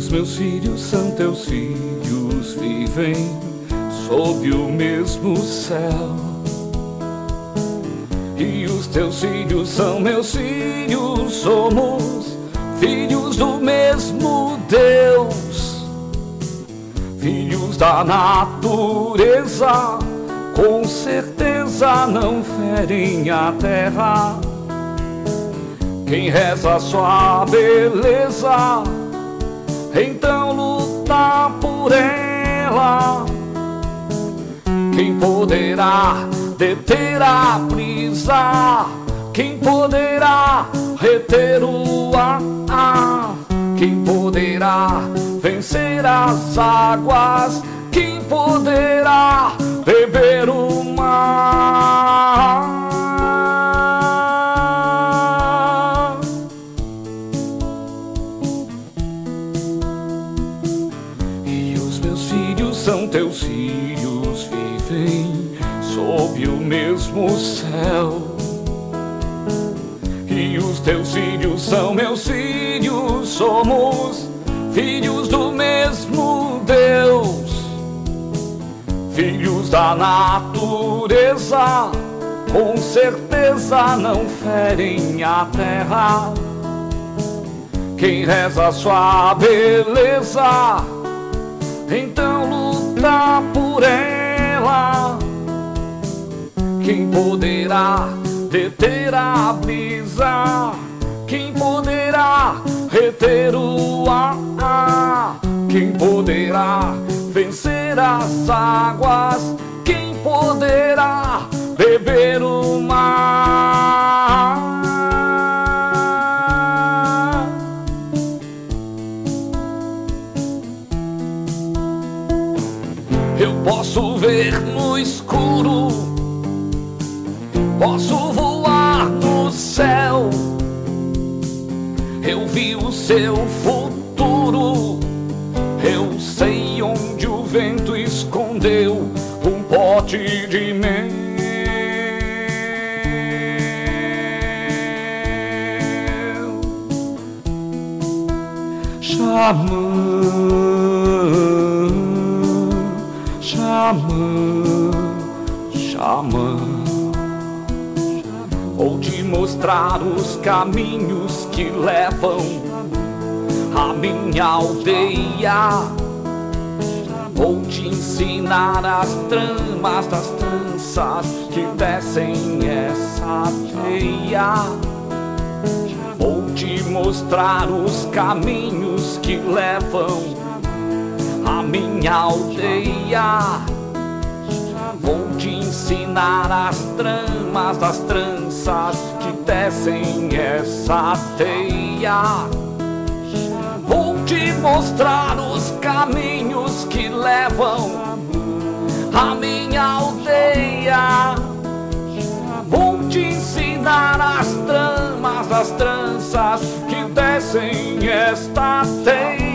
os meus filhos são teus filhos, vivem sob o mesmo céu. E os teus filhos são meus filhos, somos filhos do mesmo Deus, filhos da natureza, com certeza não ferem a terra. Quem reza sua beleza, então luta por ela. Quem poderá deter a brisa? Quem poderá reter o ar? Quem poderá vencer as águas? Quem poderá beber o mar? E os meus filhos são teus filhos, vivem sob o mesmo céu. E os teus filhos são meus filhos, somos filhos do mesmo Deus, filhos da natureza, com certeza não ferem a terra. Quem reza sua beleza, então luta por ela. Quem poderá deter a brisa? Quem poderá reter o ar? Quem poderá vencer as águas? Quem poderá beber o mar? Eu posso ver no escuro, posso voar no céu. Eu vi o seu futuro, eu sei onde o vento escondeu um pote de mel. Xamã, xamã, xamã, vou te mostrar os caminhos que levam à minha aldeia. Vou te ensinar as tramas das tranças que descem essa teia. Vou te mostrar os caminhos que levam à minha aldeia. Vou te ensinar as tramas das tranças que tecem essa teia. Vou te mostrar os caminhos que levam à minha aldeia. Vou te ensinar as tramas das tranças que tecem esta teia.